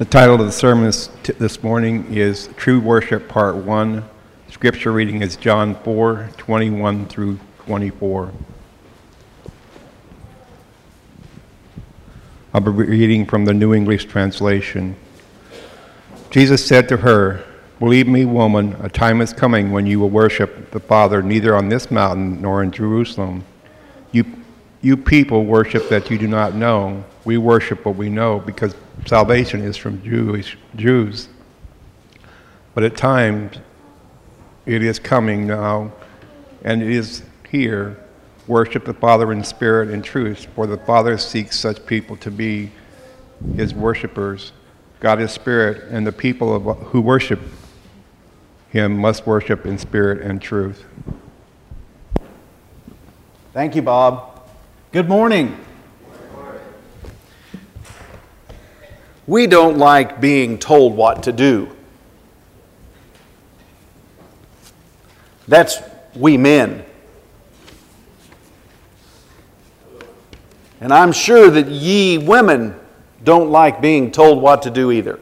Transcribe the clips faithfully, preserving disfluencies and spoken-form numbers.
The title of the sermon this, this morning is True Worship Part one. Scripture reading is John four, twenty-one through twenty-four. I'll be reading from the New English Translation. Jesus said to her, "Believe me, woman, a time is coming when you will worship the Father neither on this mountain nor in Jerusalem. You, you people worship that you do not know. We worship what we know because salvation is from Jewish Jews. But at times it is coming now, and it is here. Worship the Father in spirit and truth, for the Father seeks such people to be his worshipers. God is spirit, and the people of, who worship him must worship in spirit and truth." Thank you, Bob. Good morning. We don't like being told what to do. That's we men. And I'm sure that ye women don't like being told what to do either.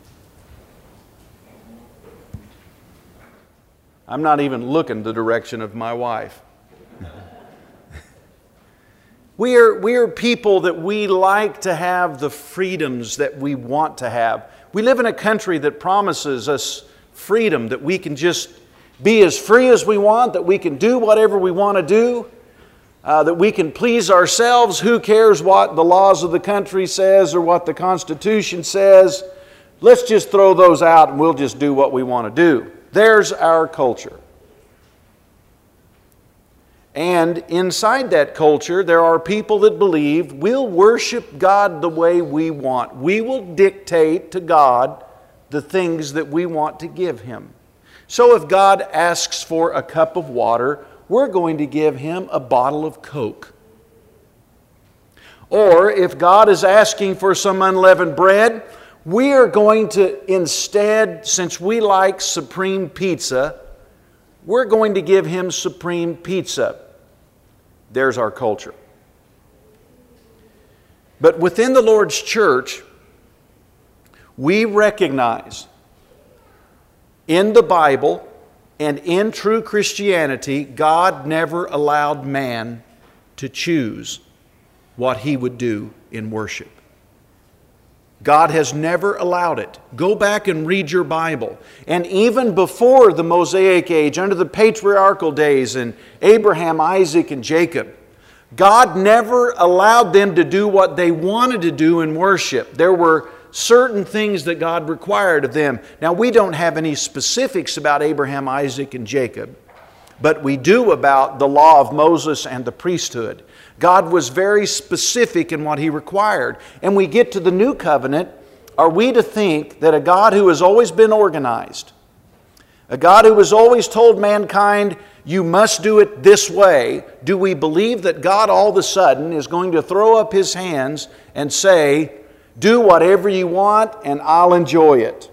I'm not even looking the direction of my wife. We are, we are people that we like to have the freedoms that we want to have. We live in a country that promises us freedom, that we can just be as free as we want, that we can do whatever we want to do, uh, that we can please ourselves. Who cares what the laws of the country says or what the Constitution says? Let's just throw those out and we'll just do what we want to do. There's our culture. And inside that culture, there are people that believe we'll worship God the way we want. We will dictate to God the things that we want to give Him. So if God asks for a cup of water, we're going to give Him a bottle of Coke. Or if God is asking for some unleavened bread, we are going to instead, since we like supreme pizza, we're going to give Him supreme pizza. There's our culture. But within the Lord's church, we recognize in the Bible and in true Christianity, God never allowed man to choose what he would do in worship. God has never allowed it. Go back and read your Bible. And even before the Mosaic age, under the patriarchal days and Abraham, Isaac, and Jacob, God never allowed them to do what they wanted to do in worship. There were certain things that God required of them. Now, we don't have any specifics about Abraham, Isaac, and Jacob, but we do about the law of Moses and the priesthood. God was very specific in what He required. And we get to the new covenant. Are we to think that a God who has always been organized, a God who has always told mankind, you must do it this way, do we believe that God all of a sudden is going to throw up His hands and say, do whatever you want and I'll enjoy it?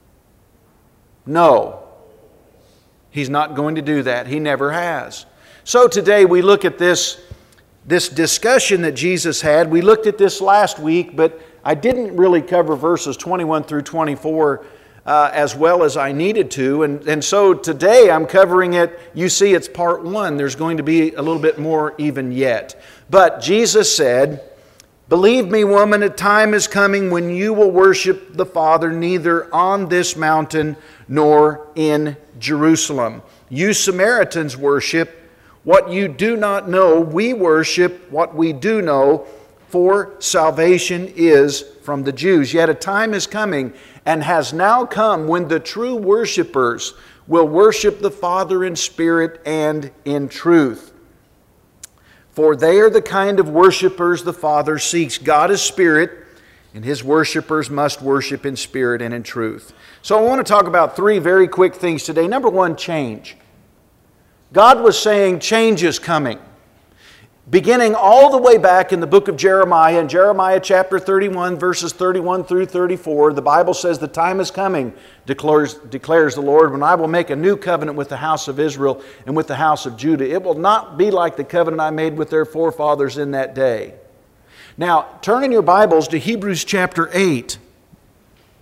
No. He's not going to do that. He never has. So today we look at this This discussion that Jesus had. We looked at this last week, but I didn't really cover verses twenty-one through twenty-four uh, as well as I needed to. And, and so today I'm covering it. You see, it's part one. There's going to be a little bit more even yet. But Jesus said, "Believe me, woman, a time is coming when you will worship the Father neither on this mountain nor in Jerusalem. You Samaritans worship what you do not know. We worship what we do know, for salvation is from the Jews. Yet a time is coming and has now come when the true worshipers will worship the Father in spirit and in truth. For they are the kind of worshipers the Father seeks. God is spirit, and His worshipers must worship in spirit and in truth." So I want to talk about three very quick things today. Number one, change. God was saying change is coming. Beginning all the way back in the book of Jeremiah, in Jeremiah chapter thirty-one, verses thirty-one through thirty-four, the Bible says, "The time is coming, declares, declares the Lord, when I will make a new covenant with the house of Israel and with the house of Judah. It will not be like the covenant I made with their forefathers in that day." Now, turn in your Bibles to Hebrews chapter eight.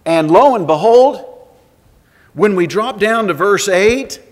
And lo and behold, when we drop down to verse eight,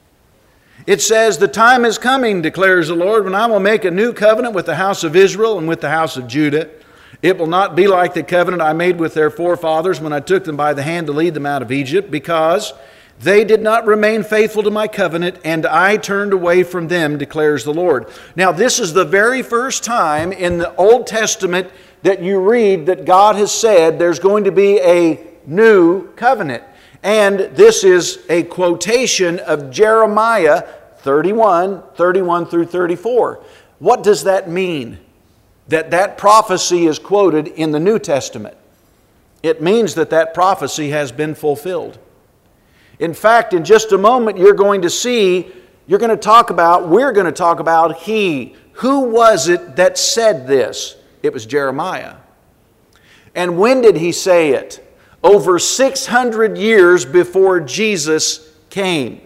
it says, "The time is coming, declares the Lord, when I will make a new covenant with the house of Israel and with the house of Judah. It will not be like the covenant I made with their forefathers when I took them by the hand to lead them out of Egypt, because they did not remain faithful to my covenant, and I turned away from them, declares the Lord." Now, this is the very first time in the Old Testament that you read that God has said there's going to be a new covenant. And this is a quotation of Jeremiah thirty-one, thirty-one through thirty-four. What does that mean, that that prophecy is quoted in the New Testament? It means that that prophecy has been fulfilled. In fact, in just a moment, you're going to see, you're going to talk about, we're going to talk about He. Who was it that said this? It was Jeremiah. And when did he say it? Over six hundred years before Jesus came.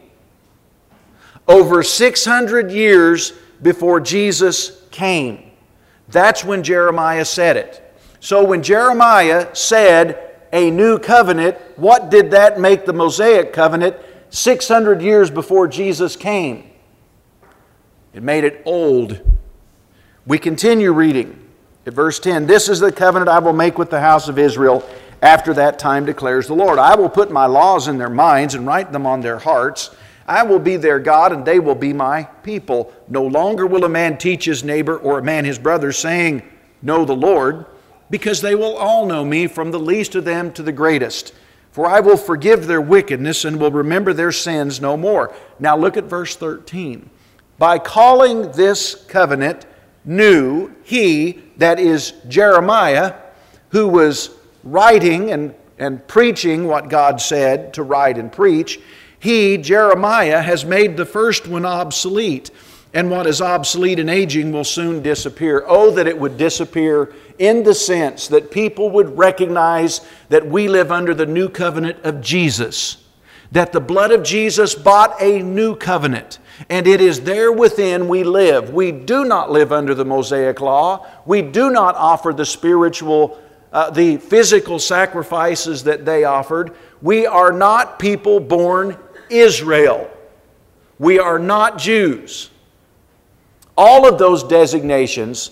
Over six hundred years before Jesus came. That's when Jeremiah said it. So when Jeremiah said a new covenant, what did that make the Mosaic covenant six hundred years before Jesus came? It made it old. We continue reading at verse ten. "This is the covenant I will make with the house of Israel after that time, declares the Lord. I will put my laws in their minds and write them on their hearts. I will be their God, and they will be my people. No longer will a man teach his neighbor or a man his brother, saying, 'Know the Lord,' because they will all know me, from the least of them to the greatest. For I will forgive their wickedness and will remember their sins no more." Now look at verse thirteen. "By calling this covenant new, he," that is Jeremiah, who was writing and, and preaching what God said to write and preach, he, Jeremiah, has made the first one obsolete. And what is obsolete and aging will soon disappear. Oh, that it would disappear in the sense that people would recognize that we live under the new covenant of Jesus. That the blood of Jesus bought a new covenant. And it is there within we live. We do not live under the Mosaic law. We do not offer the spiritual, uh, the physical sacrifices that they offered. We are not people born Israel. We are not Jews. All of those designations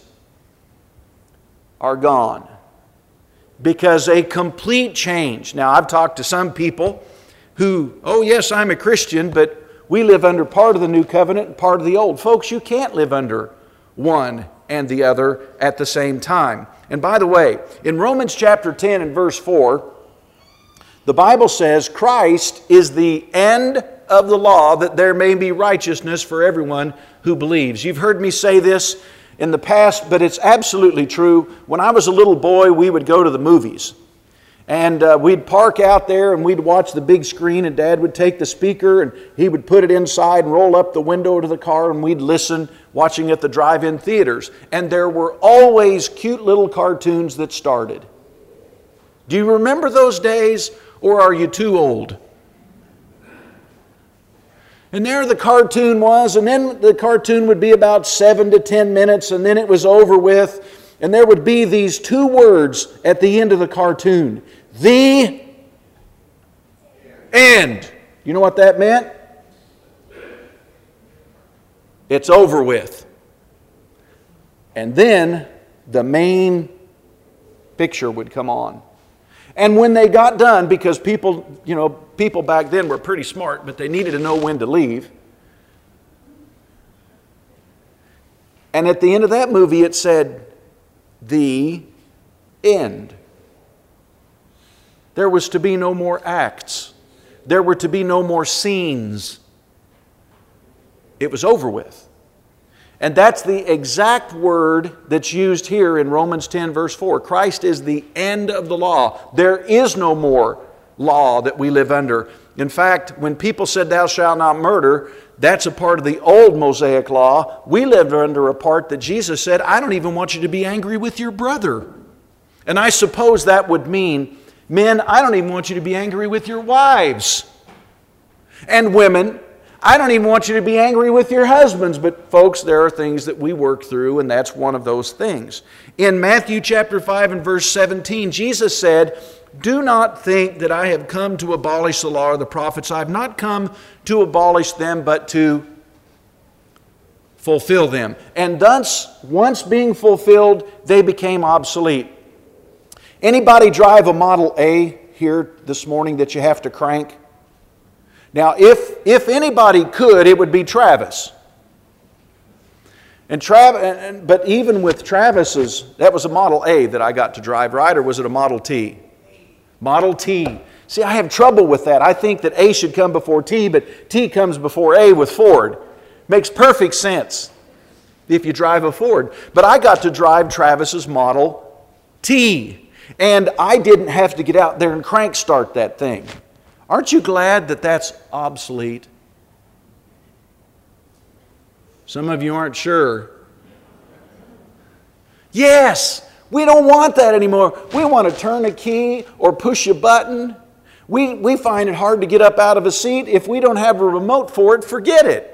are gone because a complete change. Now, I've talked to some people who, oh yes, I'm a Christian, but we live under part of the new covenant and part of the old. Folks, you can't live under one and the other at the same time. And by the way, in Romans chapter ten and verse four, the Bible says Christ is the end of the law, that there may be righteousness for everyone who believes. You've heard me say this in the past, but it's absolutely true. When I was a little boy, we would go to the movies. And uh, we'd park out there and we'd watch the big screen, and Dad would take the speaker and he would put it inside and roll up the window to the car, and we'd listen, watching at the drive-in theaters. And there were always cute little cartoons that started. Do you remember those days, or are you too old? And there the cartoon was, and then the cartoon would be about seven to ten minutes, and then it was over with. And there would be these two words at the end of the cartoon. The end. You know what that meant? It's over with. And then the main picture would come on. And when they got done, because people, you know, people back then were pretty smart, but they needed to know when to leave. And at the end of that movie it said, the end. There was to be no more acts. There were to be no more scenes. It was over with. And that's the exact word that's used here in Romans ten verse four. Christ is the end of the law. There is no more law that we live under. In fact, when people said thou shalt not murder, that's a part of the old Mosaic law. We lived under a part that Jesus said, I don't even want you to be angry with your brother. And I suppose that would mean, men, I don't even want you to be angry with your wives. And women, I don't even want you to be angry with your husbands. But folks, there are things that we work through, and that's one of those things. In Matthew chapter five and verse seventeen, Jesus said, Do not think that I have come to abolish the law or the prophets. I have not come to abolish them, but to fulfill them. And thus, once being fulfilled, they became obsolete. Anybody drive a Model A here this morning that you have to crank? Now, if, if anybody could, it would be Travis. And Travis, but even with Travis's, that was a Model A that I got to drive, right? Or was it a Model T? Model T. See, I have trouble with that. I think that A should come before T, but T comes before A with Ford. Makes perfect sense if you drive a Ford. But I got to drive Travis's Model T. And I didn't have to get out there and crank start that thing. Aren't you glad that that's obsolete? Some of you aren't sure. Yes, we don't want that anymore. We want to turn a key or push a button. We, we find it hard to get up out of a seat. If we don't have a remote for it, forget it.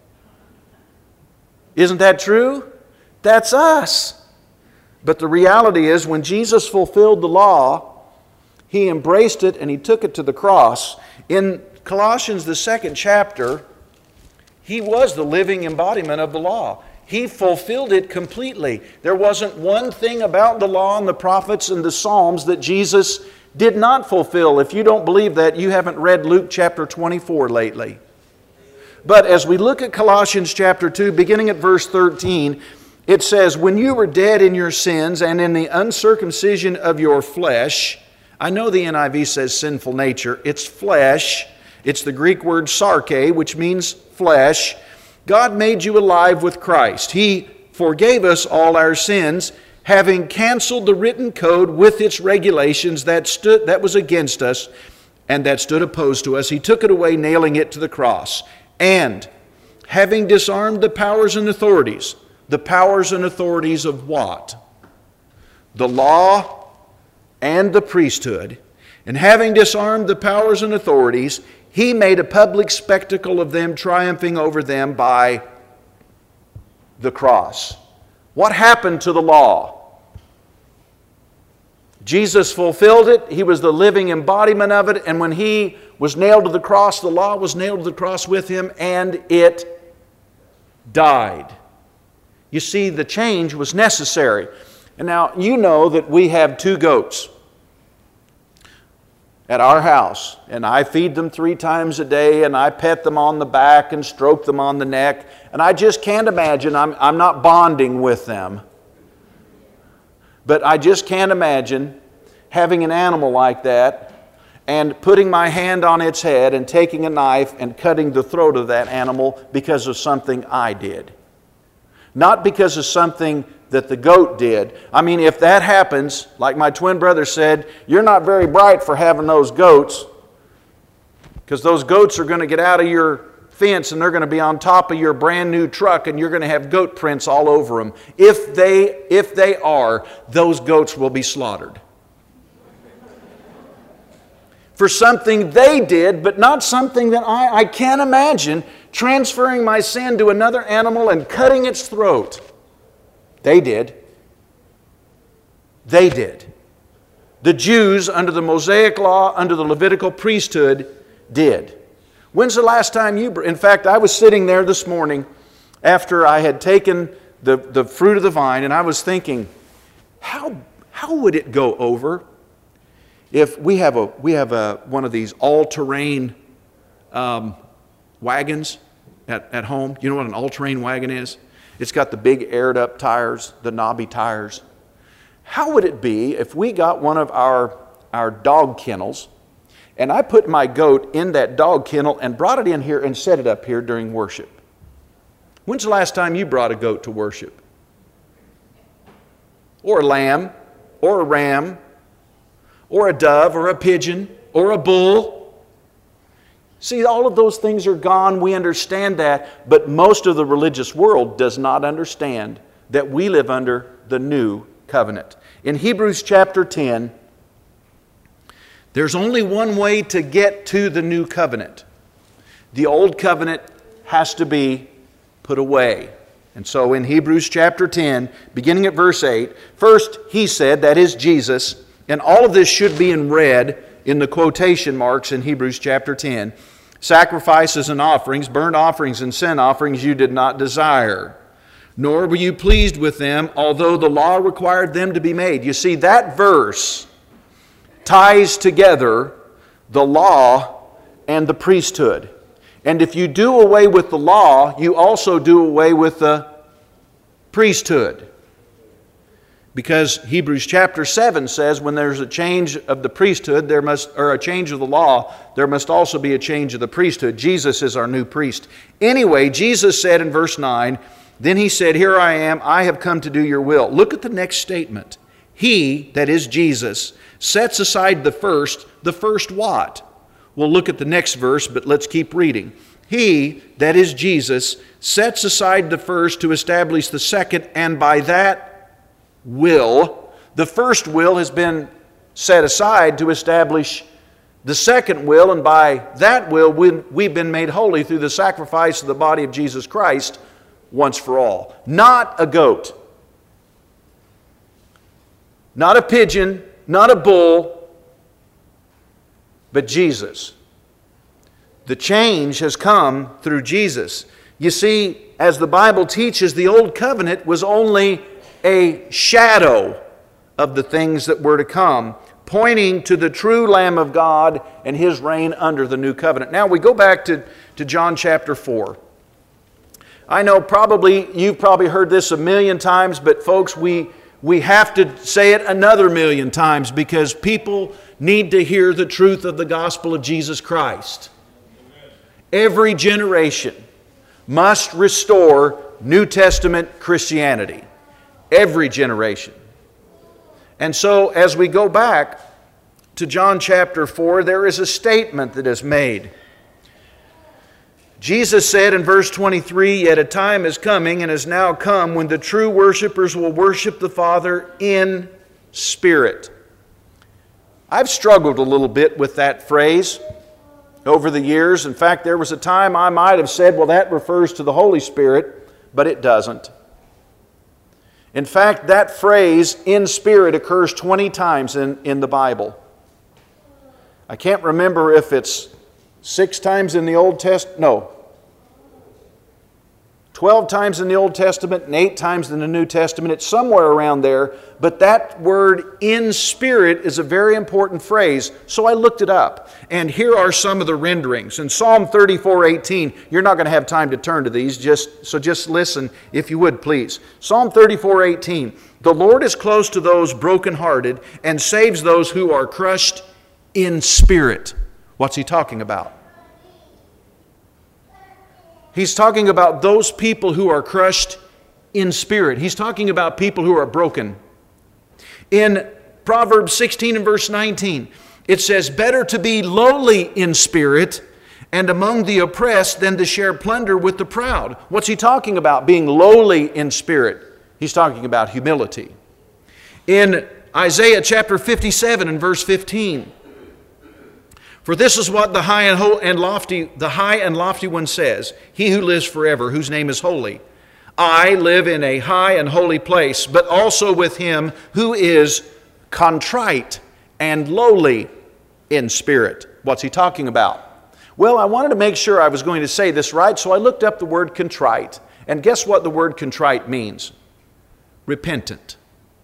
Isn't that true? That's us. But the reality is, when Jesus fulfilled the law, He embraced it and He took it to the cross. In Colossians, the second chapter, He was the living embodiment of the law. He fulfilled it completely. There wasn't one thing about the law and the prophets and the Psalms that Jesus did not fulfill. If you don't believe that, you haven't read Luke chapter twenty-four lately. But as we look at Colossians chapter two, beginning at verse thirteen, it says, "When you were dead in your sins and in the uncircumcision of your flesh," I know the N I V says sinful nature. It's flesh. It's the Greek word sarke, which means flesh. God made you alive with Christ. He forgave us all our sins, having canceled the written code with its regulations that stood that was against us and that stood opposed to us. He took it away, nailing it to the cross. And having disarmed the powers and authorities, the powers and authorities of what? The law and the priesthood. And having disarmed the powers and authorities, He made a public spectacle of them, triumphing over them by the cross. What happened to the law? Jesus fulfilled it. He was the living embodiment of it. And when He was nailed to the cross, the law was nailed to the cross with Him, and it died. You see, the change was necessary. And now, you know that we have two goats at our house, and I feed them three times a day, and I pet them on the back and stroke them on the neck, and I just can't imagine, I'm, I'm not bonding with them, but I just can't imagine having an animal like that and putting my hand on its head and taking a knife and cutting the throat of that animal because of something I did. Not because of something that the goat did. I mean, if that happens, like my twin brother said, you're not very bright for having those goats, because those goats are going to get out of your fence and they're going to be on top of your brand new truck and you're going to have goat prints all over them. If they, if they are, those goats will be slaughtered. For something they did, but not something that I, I can't imagine transferring my sin to another animal and cutting its throat. They did. They did. The Jews, under the Mosaic law, under the Levitical priesthood, did. When's the last time you... In fact, I was sitting there this morning after I had taken the, the fruit of the vine, and I was thinking, how, how would it go over if we have, a, we have a, one of these all-terrain um, wagons at, at home? You know what an all-terrain wagon is? It's got the big aired-up tires, the knobby tires. How would it be if we got one of our, our dog kennels, and I put my goat in that dog kennel and brought it in here and set it up here during worship? When's the last time you brought a goat to worship? Or a lamb, or a ram, or a dove, or a pigeon, or a bull? See, all of those things are gone. We understand that, but most of the religious world does not understand that we live under the new covenant. In Hebrews chapter ten, there's only one way to get to the new covenant. The old covenant has to be put away. And so in Hebrews chapter ten, beginning at verse eight, first He said, that is Jesus, and all of this should be in red in the quotation marks in Hebrews chapter ten. Sacrifices and offerings, burnt offerings and sin offerings you did not desire, nor were you pleased with them, although the law required them to be made. You see, that verse ties together the law and the priesthood. And if you do away with the law, you also do away with the priesthood. Because Hebrews chapter seven says when there's a change of the priesthood, there must, or a change of the law, there must also be a change of the priesthood. Jesus is our new priest. Anyway, Jesus said in verse nine, then he said, here I am, I have come to do your will. Look at the next statement. He, that is Jesus, sets aside the first. The first what? We'll look at the next verse, but let's keep reading. He, that is Jesus, sets aside the first to establish the second, and by that will, the first will has been set aside to establish the second will, and by that will we've been made holy through the sacrifice of the body of Jesus Christ once for all. Not a goat, not a pigeon, not a bull, but Jesus. The change has come through Jesus. You see, as the Bible teaches, the old covenant was only a shadow of the things that were to come, pointing to the true Lamb of God and His reign under the new covenant. Now we go back to, to John chapter four. I know probably you've probably heard this a million times, but folks, we, we have to say it another million times because people need to hear the truth of the gospel of Jesus Christ. Every generation must restore New Testament Christianity. Every generation. And so as we go back to John chapter four, there is a statement that is made. Jesus said in verse twenty-three, yet a time is coming and has now come when the true worshipers will worship the Father in spirit. I've struggled a little bit with that phrase over the years. In fact, there was a time I might have said, well, that refers to the Holy Spirit, but it doesn't. In fact, that phrase, in spirit, occurs twenty times in, in the Bible. I can't remember if it's six times in the Old Testament. No. twelve times in the Old Testament and eight times in the New Testament. It's somewhere around there. But that word, in spirit, is a very important phrase. So I looked it up. And here are some of the renderings. In Psalm thirty-four eighteen, you're not going to have time to turn to these, just, so just listen if you would, please. Psalm thirty-four eighteen, the Lord is close to those brokenhearted and saves those who are crushed in spirit. What's he talking about? He's talking about those people who are crushed in spirit. He's talking about people who are broken. In Proverbs sixteen and verse nineteen, it says, better to be lowly in spirit and among the oppressed than to share plunder with the proud. What's he talking about, being lowly in spirit? He's talking about humility. In Isaiah chapter fifty-seven and verse fifteen, for this is what the high and lofty, the high and lofty one says, he who lives forever, whose name is holy. I live in a high and holy place, but also with him who is contrite and lowly in spirit. What's he talking about? Well, I wanted to make sure I was going to say this right, so I looked up the word contrite. And guess what the word contrite means? Repentant.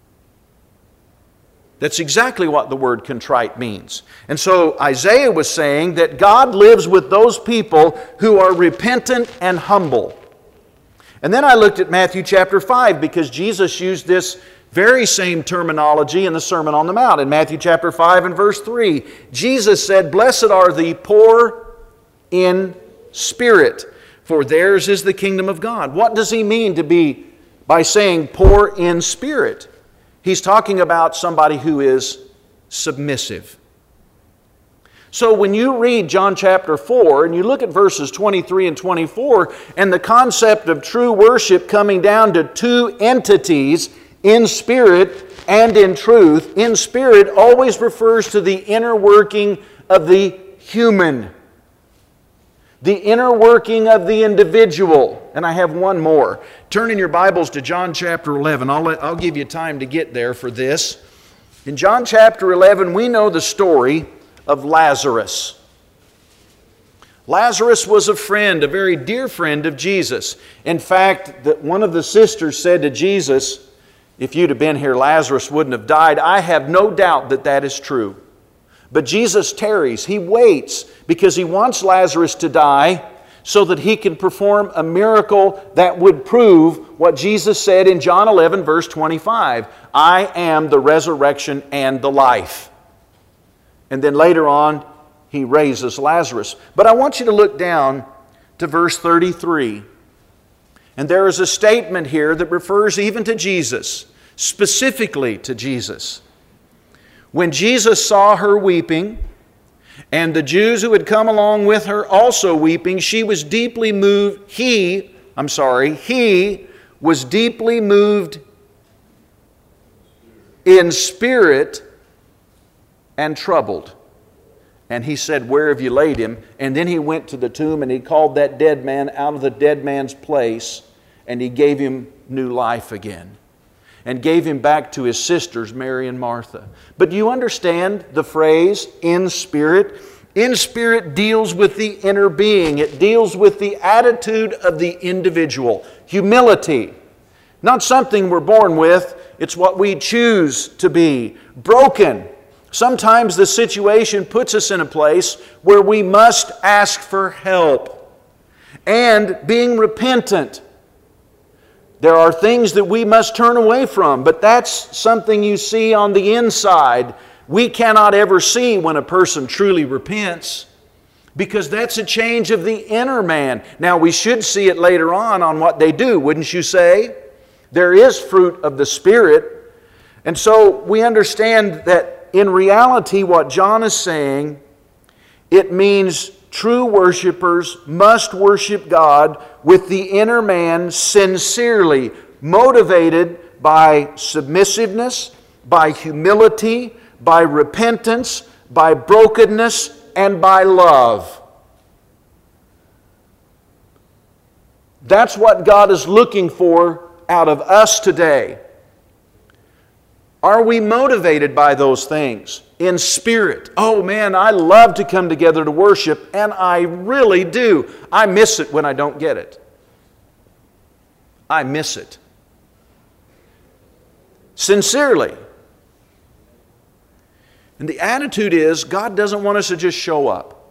That's exactly what the word contrite means. And so Isaiah was saying that God lives with those people who are repentant and humble. And then I looked at Matthew chapter five because Jesus used this very same terminology in the Sermon on the Mount. In Matthew chapter five and verse three, Jesus said, blessed are the poor in spirit, for theirs is the kingdom of God. What does he mean to be by saying poor in spirit? He's talking about somebody who is submissive. So when you read John chapter four and you look at verses twenty-three and twenty-four and the concept of true worship coming down to two entities in spirit and in truth, in spirit always refers to the inner working of the human, the inner working of the individual. And I have one more. Turn in your Bibles to John chapter eleven. I'll, let, I'll give you time to get there for this. In John chapter eleven, we know the story of Lazarus. Lazarus was a friend, a very dear friend of Jesus. In fact, that one of the sisters said to Jesus, "If you'd have been here, Lazarus wouldn't have died." I have no doubt that that is true. But Jesus tarries. He waits because He wants Lazarus to die so that He can perform a miracle that would prove what Jesus said in John eleven, verse twenty-five. "I am the resurrection and the life." And then later on, He raises Lazarus. But I want you to look down to verse thirty-three. And there is a statement here that refers even to Jesus, specifically to Jesus. When Jesus saw her weeping, and the Jews who had come along with her also weeping, she was deeply moved. He, I'm sorry, he was deeply moved in spirit and troubled. And He said, "Where have you laid him?" And then He went to the tomb and He called that dead man out of the dead man's place, and He gave him new life again, and gave him back to his sisters, Mary and Martha. But do you understand the phrase, in spirit? In spirit deals with the inner being. It deals with the attitude of the individual. Humility. Not something we're born with, it's what we choose to be. Broken. Sometimes the situation puts us in a place where we must ask for help. And being repentant. There are things that we must turn away from, but that's something you see on the inside. We cannot ever see when a person truly repents, because that's a change of the inner man. Now, we should see it later on on what they do, wouldn't you say? There is fruit of the Spirit. And so we understand that in reality what John is saying, it means true worshipers must worship God with the inner man sincerely, motivated by submissiveness, by humility, by repentance, by brokenness, and by love. That's what God is looking for out of us today. Are we motivated by those things in spirit? Oh man, I love to come together to worship, and I really do. I miss it when I don't get it. I miss it. Sincerely. And the attitude is, God doesn't want us to just show up.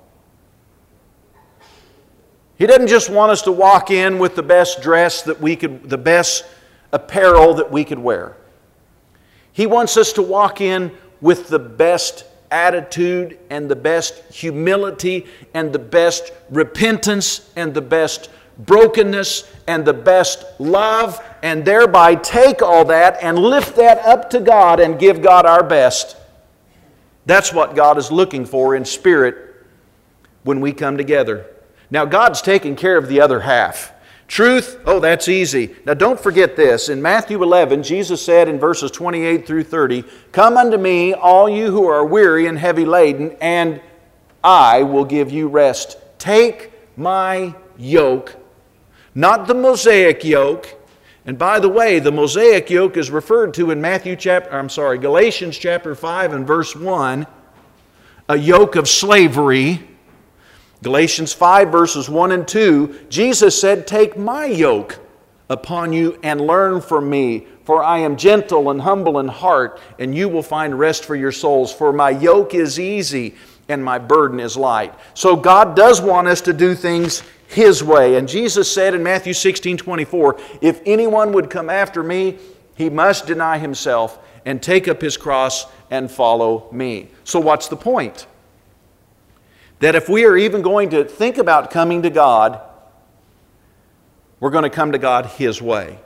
He doesn't just want us to walk in with the best dress that we could, the best apparel that we could wear. He wants us to walk in with the best attitude and the best humility and the best repentance and the best brokenness and the best love, and thereby take all that and lift that up to God and give God our best. That's what God is looking for in spirit when we come together. Now, God's taking care of the other half. Truth, oh, that's easy. Now, don't forget this. In Matthew eleven, Jesus said in verses twenty-eight through thirty, "Come unto me, all you who are weary and heavy laden, and I will give you rest. Take my yoke," not the Mosaic yoke. And by the way, the Mosaic yoke is referred to in Matthew chapter, I'm sorry, Galatians chapter five and verse one, a yoke of slavery. Galatians five verses one and two, Jesus said, "Take my yoke upon you and learn from me, for I am gentle and humble in heart, and you will find rest for your souls. For my yoke is easy and my burden is light." So God does want us to do things His way. And Jesus said in Matthew sixteen twenty-four, "If anyone would come after me, he must deny himself and take up his cross and follow me." So what's the point? That if we are even going to think about coming to God, we're going to come to God His way.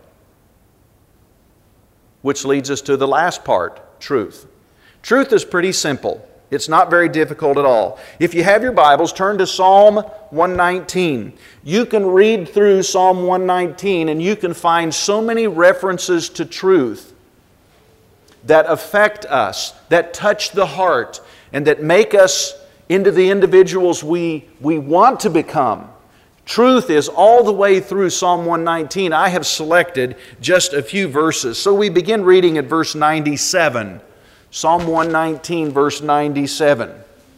Which leads us to the last part, truth. Truth is pretty simple. It's not very difficult at all. If you have your Bibles, turn to Psalm one nineteen. You can read through Psalm one nineteen and you can find so many references to truth that affect us, that touch the heart, and that make us into the individuals we, we want to become. Truth is all the way through Psalm one nineteen. I have selected just a few verses. So we begin reading at verse ninety-seven. Psalm one nineteen, verse ninety-seven.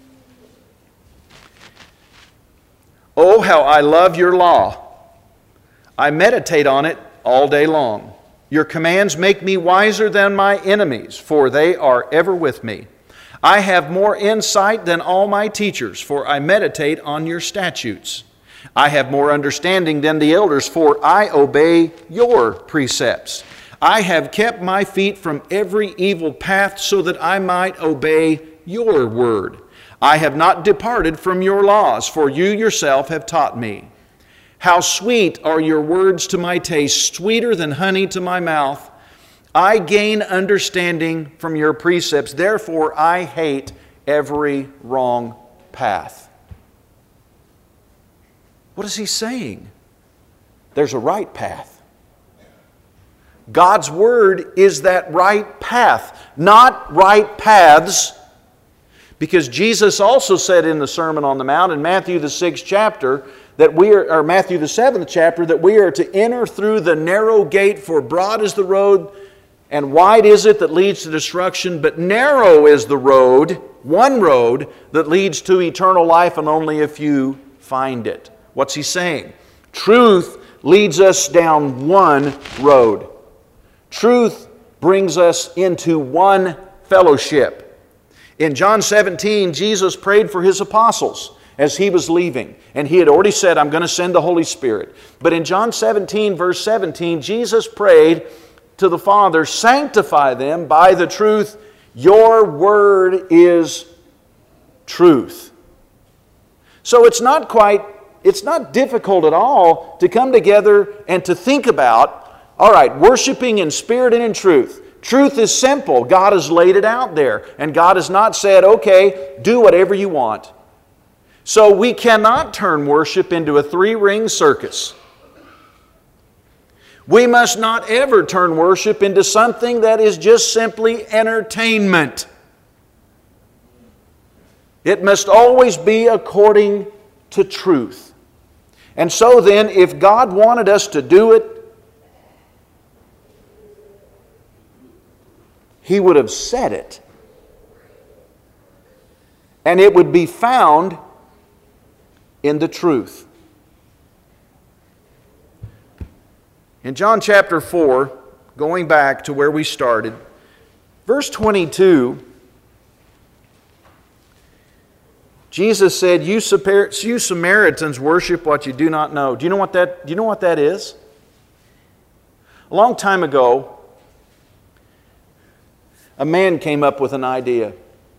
Oh, how I love your law. I meditate on it all day long. Your commands make me wiser than my enemies, for they are ever with me. I have more insight than all my teachers, for I meditate on your statutes. I have more understanding than the elders, for I obey your precepts. I have kept my feet from every evil path, so that I might obey your word. I have not departed from your laws, for you yourself have taught me. How sweet are your words to my taste, sweeter than honey to my mouth. I gain understanding from your precepts, therefore I hate every wrong path. What is he saying? There's a right path. God's Word is that right path, not right paths. Because Jesus also said in the Sermon on the Mount in Matthew the sixth chapter, that we are, or Matthew the seventh chapter, that we are to enter through the narrow gate, for broad is the road and wide is it that leads to destruction, but narrow is the road, one road, that leads to eternal life, and only a few find it. What's he saying? Truth leads us down one road. Truth brings us into one fellowship. In John seventeen, Jesus prayed for His apostles as He was leaving. And He had already said, I'm going to send the Holy Spirit. But in John seventeen, verse seventeen, Jesus prayed to the Father, sanctify them by the truth. Your word is truth. So it's not quite, it's not difficult at all to come together and to think about, all right, worshiping in spirit and in truth. Truth is simple. God has laid it out there. And God has not said, okay, do whatever you want. So we cannot turn worship into a three-ring circus. We must not ever turn worship into something that is just simply entertainment. It must always be according to truth. And so then, if God wanted us to do it, He would have said it. And it would be found in the truth. In John chapter four, going back to where we started, verse twenty-two, Jesus said, you Samaritans worship what you do not know. Do you know what that, do you know what that is? A long time ago, a man came up with an idea.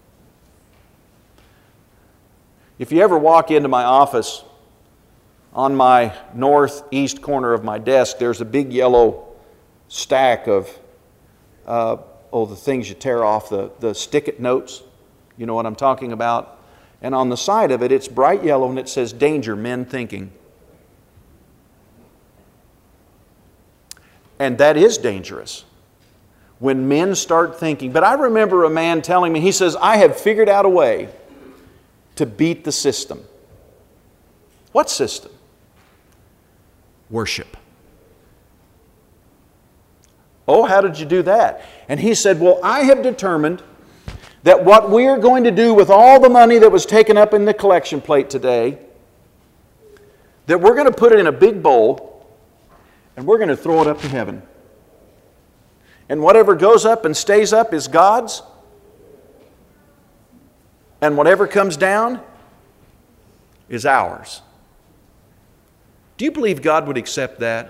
If you ever walk into my office, on my northeast corner of my desk, there's a big yellow stack of uh, oh, the things you tear off, the, the stick-it notes. You know what I'm talking about? And on the side of it, it's bright yellow and it says, danger, men thinking. And that is dangerous. When men start thinking. But I remember a man telling me, he says, I have figured out a way to beat the system. What system? Worship. Oh, how did you do that? And he said, well, I have determined that what we are going to do with all the money that was taken up in the collection plate today, that we're going to put it in a big bowl and we're going to throw it up to heaven. And whatever goes up and stays up is God's. And whatever comes down is ours. Do you believe God would accept that?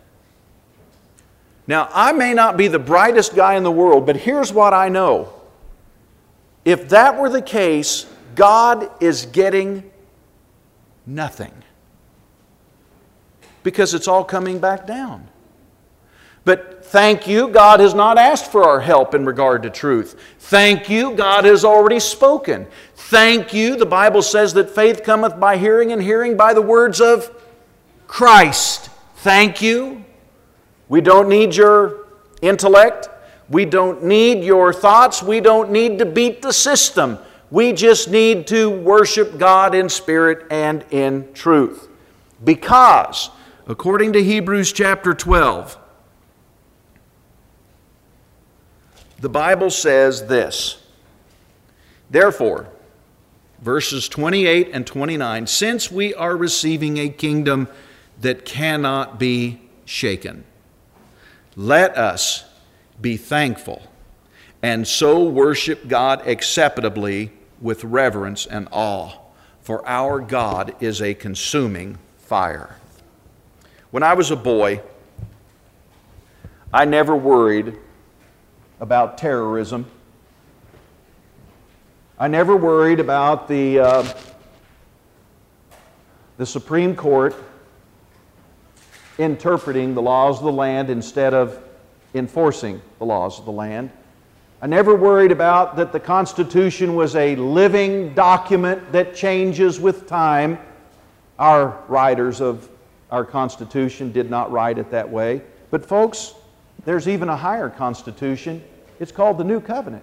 Now, I may not be the brightest guy in the world, but here's what I know. If that were the case, God is getting nothing. Because it's all coming back down. But thank you, God has not asked for our help in regard to truth. Thank you, God has already spoken. Thank you, the Bible says that faith cometh by hearing, and hearing by the words of Christ. Thank you. We don't need your intellect. We don't need your thoughts. We don't need to beat the system. We just need to worship God in spirit and in truth. Because, according to Hebrews chapter twelve, the Bible says this. Therefore, verses twenty-eight and twenty-nine, since we are receiving a kingdom that cannot be shaken, let us be thankful and so worship God acceptably with reverence and awe, for our God is a consuming fire. When I was a boy, I never worried about terrorism. I never worried about the, uh, the Supreme Court interpreting the laws of the land instead of enforcing the laws of the land. I never worried about that the Constitution was a living document that changes with time. Our writers of our Constitution did not write it that way. But folks, there's even a higher Constitution. It's called the New Covenant.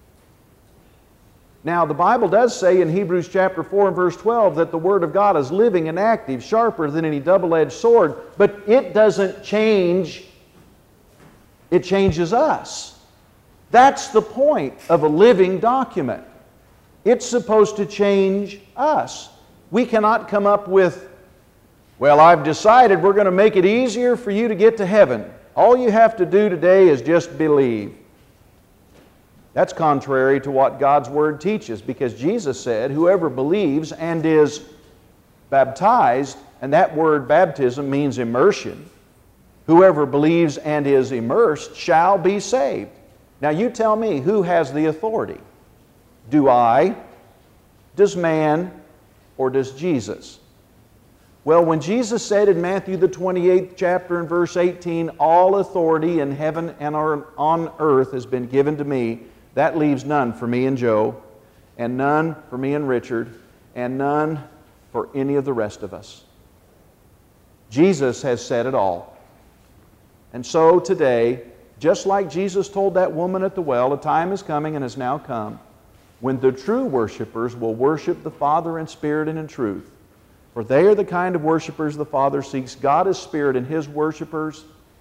Now, the Bible does say in Hebrews chapter four and verse twelve that the Word of God is living and active, sharper than any double-edged sword, but it doesn't change, it changes us. That's the point of a living document. It's supposed to change us. We cannot come up with, well, I've decided we're going to make it easier for you to get to heaven. All you have to do today is just believe. That's contrary to what God's Word teaches, because Jesus said, whoever believes and is baptized, and that word baptism means immersion, whoever believes and is immersed shall be saved. Now you tell me, who has the authority? Do I, does man, or does Jesus? Well, when Jesus said in Matthew the twenty-eighth chapter and verse eighteen, all authority in heaven and on earth has been given to me, that leaves none for me and Joe, and none for me and Richard, and none for any of the rest of us. Jesus has said it all. And so today, just like Jesus told that woman at the well, a time is coming and has now come when the true worshipers will worship the Father in spirit and in truth. For they are the kind of worshipers the Father seeks. God is spirit, and His worshipers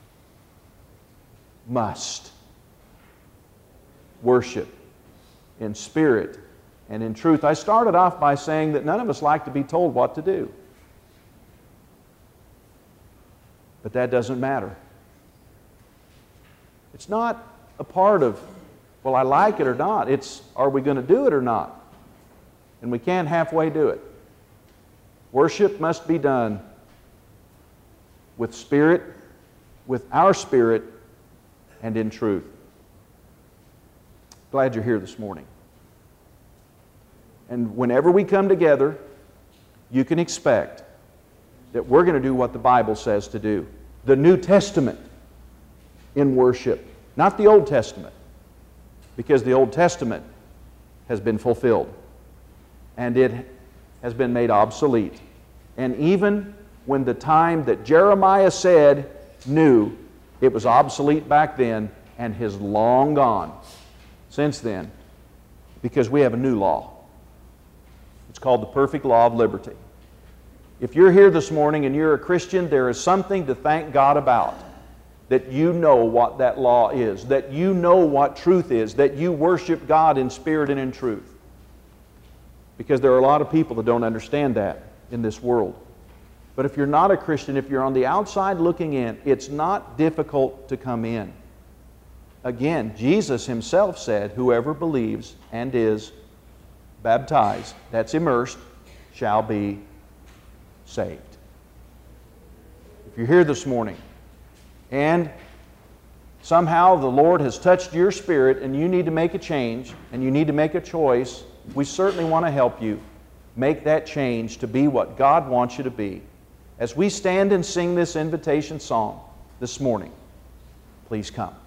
must worship in spirit and in truth. I started off by saying that none of us like to be told what to do. But that doesn't matter. It's not a part of, well, I like it or not. It's, are we going to do it or not? And we can't halfway do it. Worship must be done with spirit, with our spirit, and in truth. Glad you're here this morning. And whenever we come together, you can expect that we're going to do what the Bible says to do. The New Testament in worship, not the Old Testament, because the Old Testament has been fulfilled and it has been made obsolete. And even when the time that Jeremiah said knew it was obsolete back then and has long gone since then, because we have a new law. It's called the perfect law of liberty. If you're here this morning and you're a Christian, there is something to thank God about. That you know what that law is, that you know what truth is, that you worship God in spirit and in truth. Because there are a lot of people that don't understand that in this world. But if you're not a Christian, if you're on the outside looking in, it's not difficult to come in. Again, Jesus Himself said, whoever believes and is baptized, that's immersed, shall be saved. If you're here this morning, and somehow the Lord has touched your spirit and you need to make a change and you need to make a choice, we certainly want to help you make that change to be what God wants you to be. As we stand and sing this invitation song this morning, please come.